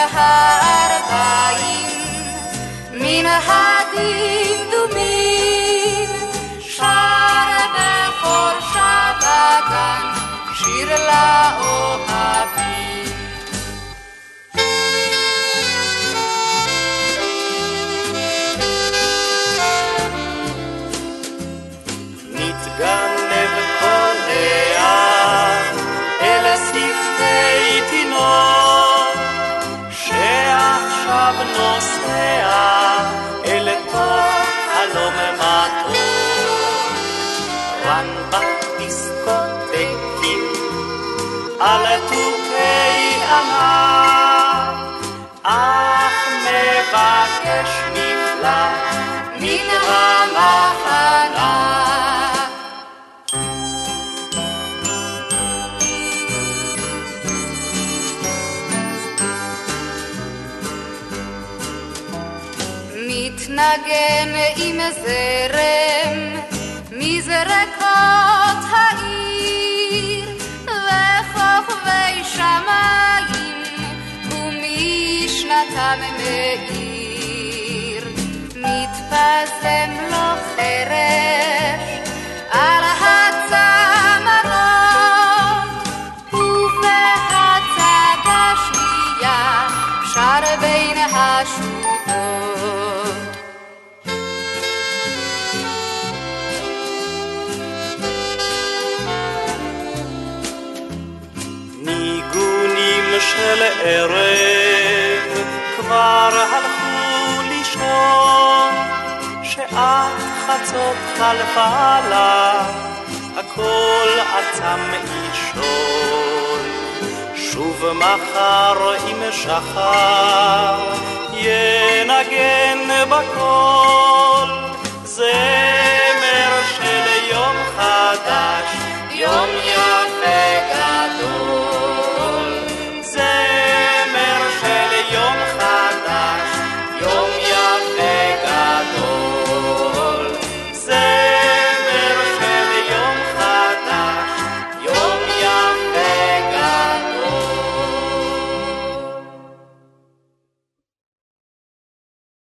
הערביים מן הדמדומים שר בכל שבתן שיר לאוהבים. נתגנב קולע אל שפתי תינוק שעכשיו נוסע אל תוך חלום מתוק. רן בדיסקוטקים על תופי ענק אך מבקש מפלט מן המחנה. מתנגן עם זרם מזרקות העיר וכוכבי שמיים ומשנתם מאיר. מתפזם לו חרש על הצמרות ובהצד השנייה שר בין השורות. ניגונים של ערב כבר הלכו לישון שעת חצות חלפה לה הכל עצם אישון. שוב מחר עם שחר ינגן בקול